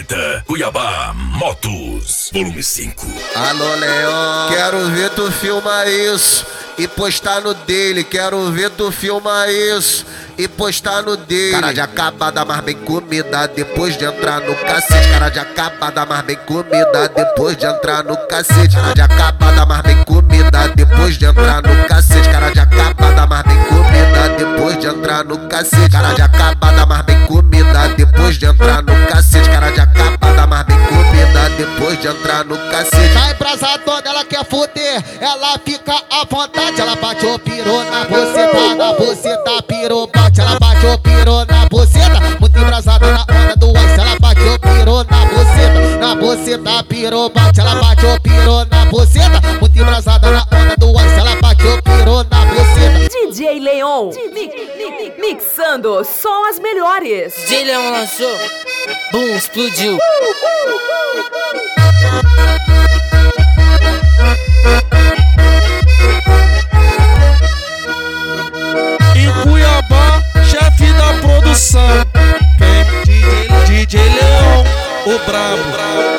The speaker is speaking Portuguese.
Planeta Cuiabá Motos, volume 5. Alô, Leon, quero ver tu filmar isso e postar no dele. Quero ver tu filmar isso e postar no dele. Cara de acabada, mas bem comida depois de entrar no cacete. Cara de acabada, mas bem comida depois de entrar no cacete. Cara de acabada, mas bem comida depois de entrar no cacete. Cara de acabada, mas bem comida depois de entrar no cacete. Cara de acabada, mas bem comida depois de entrar no cacete. Cara de acabada, mas bem comida depois de entrar no cacete. Tá embrasadona, ela quer fuder, ela fica à vontade. Ela bate o pirô na buceta, pirô bate. Ela bate o pirô na buceta, muito embrasada na onda do ice. Ela bate o pirô na buceta, pirô bate. Ela bate o pirô na buceta, muito embrasada na onda do ice. Ela bate o pirô na buceta. DJ Leon, mixando só as melhores. DJ Leon lançou, boom, explodiu. Em Cuiabá, chefe da produção, quem? DJ Leon, o brabo.